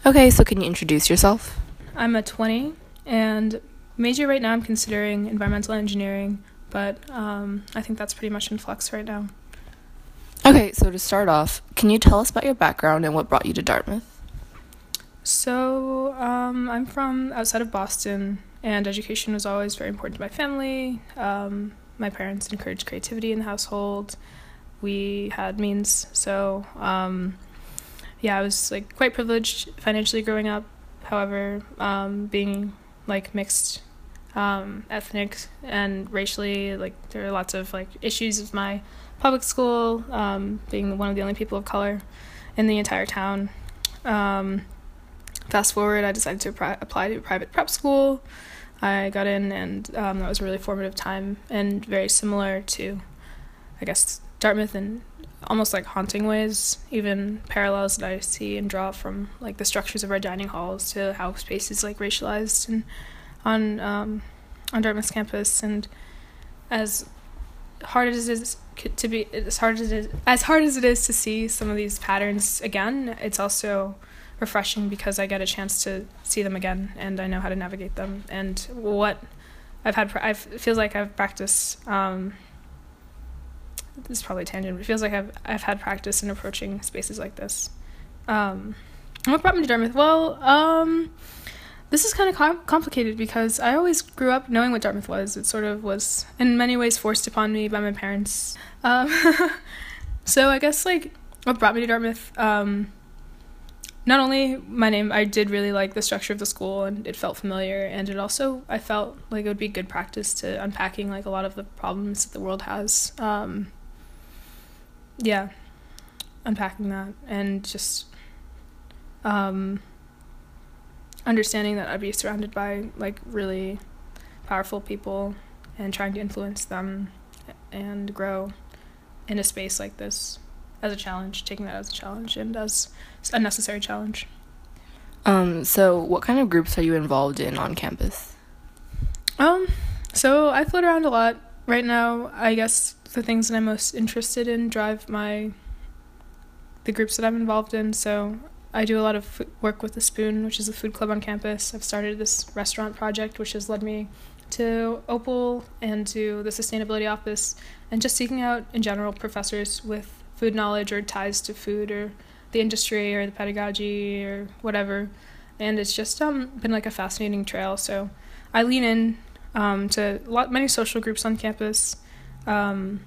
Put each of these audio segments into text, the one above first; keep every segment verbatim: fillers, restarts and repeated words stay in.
Okay, so can you introduce yourself? I'm a twenty, and major right now I'm considering environmental engineering, but um, I think that's pretty much in flux right now. Okay, so to start off, can you tell us about your background and what brought you to Dartmouth? So um, I'm from outside of Boston, and education was always very important to my family. Um, my parents encouraged creativity in the household. We had means, so um, yeah, I was like quite privileged financially growing up. However, um, being like mixed um, ethnic and racially, like there are lots of like issues with my public school, um, being one of the only people of color in the entire town. Um, fast forward, I decided to pri- apply to a private prep school. I got in, and um, that was a really formative time and very similar to, I guess, Dartmouth in almost like haunting ways, even parallels that I see and draw from like the structures of our dining halls to how space is like racialized and on um, on Dartmouth's campus. And as hard as it is to be, as hard as it is, as hard as it is to see some of these patterns again, it's also refreshing because I get a chance to see them again, and I know how to navigate them. And what I've had, I've, it feels like I've practiced. Um, this is probably a tangent, but it feels like I've I've had practice in approaching spaces like this. Um, what brought me to Dartmouth? Well, um, this is kind of com- complicated because I always grew up knowing what Dartmouth was. It sort of was in many ways forced upon me by my parents. Um, so I guess like what brought me to Dartmouth. Um, Not only my name, I did really like the structure of the school, and it felt familiar, and it also, I felt like it would be good practice to unpacking like a lot of the problems that the world has. Um, yeah, unpacking that, and just um, understanding that I'd be surrounded by like really powerful people and trying to influence them and grow in a space like this as a challenge, taking that as a challenge and as a necessary challenge. Um, so what kind of groups are you involved in on campus? Um, so I float around a lot. Right now, I guess the things that I'm most interested in drive my, the groups that I'm involved in. So I do a lot of f- work with The Spoon, which is a food club on campus. I've started this restaurant project, which has led me to Opal and to the sustainability office, and just seeking out, in general, professors with food knowledge or ties to food or the industry or the pedagogy or whatever. And it's just um been like a fascinating trail. So I lean in um, to a lot, many social groups on campus, um,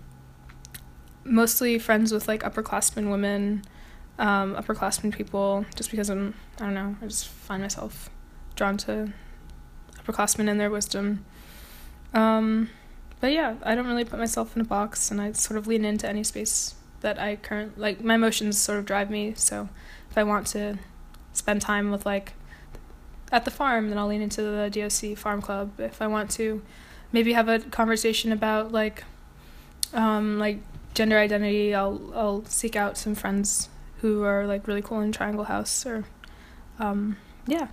mostly friends with like upperclassmen women, um, upperclassmen people, just because I'm, I don't know, I just find myself drawn to upperclassmen and their wisdom. Um, but yeah, I don't really put myself in a box, and I sort of lean into any space that I current, like my emotions sort of drive me. So if I want to spend time with like at the farm, then I'll lean into the D O C Farm Club. If I want to maybe have a conversation about like um, like gender identity, I'll I'll seek out some friends who are like really cool in Triangle House or um, yeah.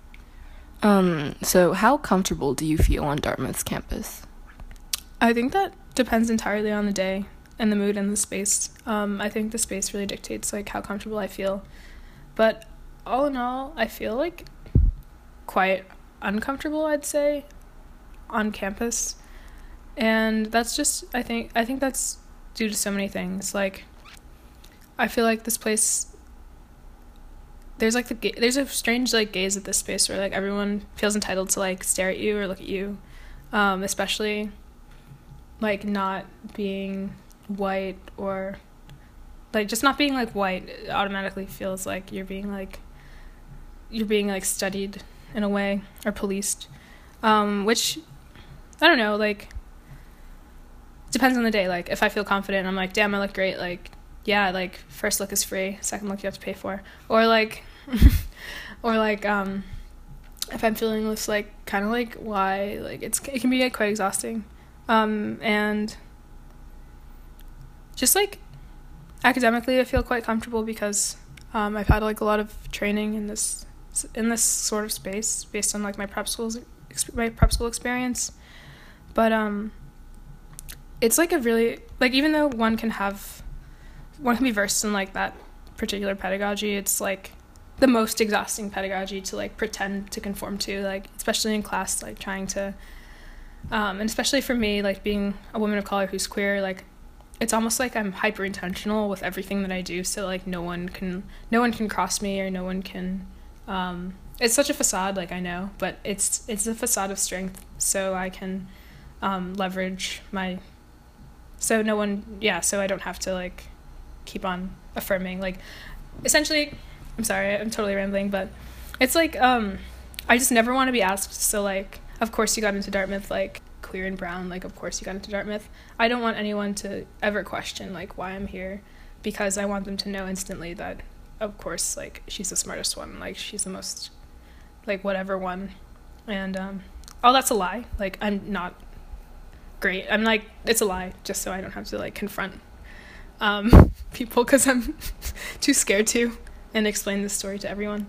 Um, so how comfortable do you feel on Dartmouth's campus? I think that depends entirely on the day and the mood and the space. Um, I think the space really dictates like how comfortable I feel. But all in all, I feel like quite uncomfortable, I'd say, on campus. And that's just, I think, I think that's due to so many things. Like, I feel like this place, there's like the, ga- there's a strange like gaze at this space where like everyone feels entitled to like stare at you or look at you, um, especially like not being white or like just not being like white. It automatically feels like you're being like you're being like studied in a way or policed, um which I don't know, like depends on the day. Like if I feel confident, I'm like, damn, I look great, like yeah, like first look is free, second look you have to pay for. Or like or like um if I'm feeling this like kind of like why, like it's it can be like quite exhausting. Um and just like academically I feel quite comfortable because um, I've had like a lot of training in this in this sort of space based on like my prep schools my prep school experience. But um it's like a really like even though one can have one can be versed in like that particular pedagogy, it's like the most exhausting pedagogy to like pretend to conform to, like especially in class, like trying to um and especially for me, like being a woman of color who's queer, like it's almost like I'm hyper intentional with everything that I do, so like no one can no one can cross me, or no one can um it's such a facade, like I know, but it's it's a facade of strength, so I can um leverage my so no one yeah so I don't have to like keep on affirming, like essentially. I'm sorry, I'm totally rambling, but it's like um I just never want to be asked, so like of course you got into Dartmouth, like queer and brown, like of course you got into Dartmouth. I don't want anyone to ever question like why I'm here, because I want them to know instantly that of course like she's the smartest one, like she's the most like whatever one, and um oh, that's a lie, like I'm not great, I'm like it's a lie, just so I don't have to like confront um people, because I'm too scared to and explain this story to everyone.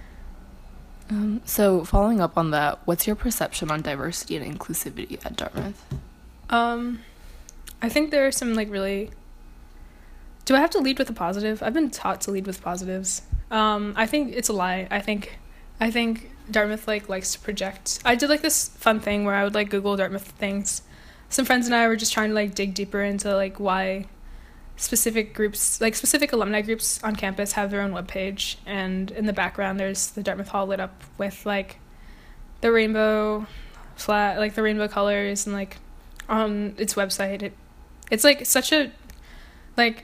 Um, so following up on that, what's your perception on diversity and inclusivity at Dartmouth? Um, I think there are some like really. Do I have to lead with a positive? I've been taught to lead with positives. Um, I think it's a lie. I think, I think Dartmouth like likes to project. I did like this fun thing where I would like Google Dartmouth things. Some friends and I were just trying to like dig deeper into like why specific groups, like specific alumni groups on campus, have their own webpage, and in the background there's the Dartmouth Hall lit up with like the rainbow flat, like the rainbow colors, and like on its website it it's like such a like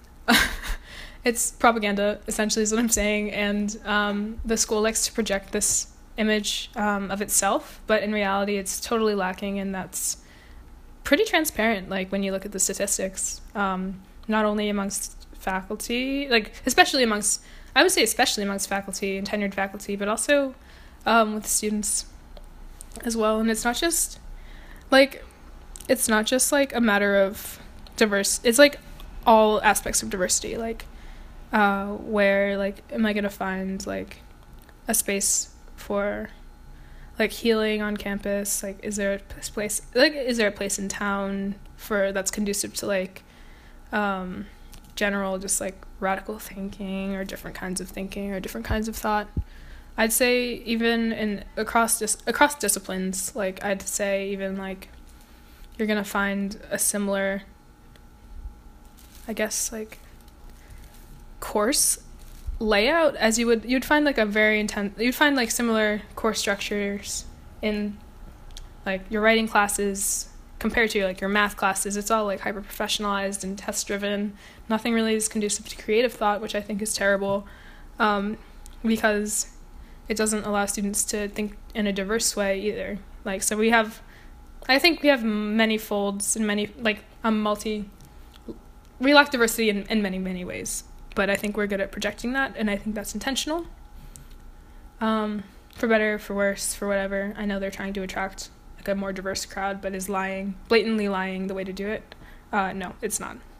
it's propaganda essentially is what I'm saying, and um the school likes to project this image um of itself, but in reality it's totally lacking, and that's pretty transparent like when you look at the statistics, um not only amongst faculty, like especially amongst, I would say especially amongst faculty and tenured faculty, but also um, with students as well. And it's not just like, it's not just like a matter of diverse, it's like all aspects of diversity, like uh, where like am I going to find like a space for like healing on campus, like is there a place, like is there a place in town for that's conducive to like um general just like radical thinking, or different kinds of thinking, or different kinds of thought. I'd say even in across dis- across disciplines, like I'd say even like you're gonna find a similar, I guess, like course layout as you would you'd find like a very intense you'd find like similar course structures in like your writing classes compared to like your math classes. It's all like hyper professionalized and test driven. Nothing really is conducive to creative thought, which I think is terrible, um, because it doesn't allow students to think in a diverse way either. Like, so we have, I think we have many folds and many, like, a multi, we lack diversity in, in many, many ways, but I think we're good at projecting that, and I think that's intentional. Um, for better, for worse, for whatever. I know they're trying to attract like a more diverse crowd, but is lying, blatantly lying the way to do it. Uh, no, it's not.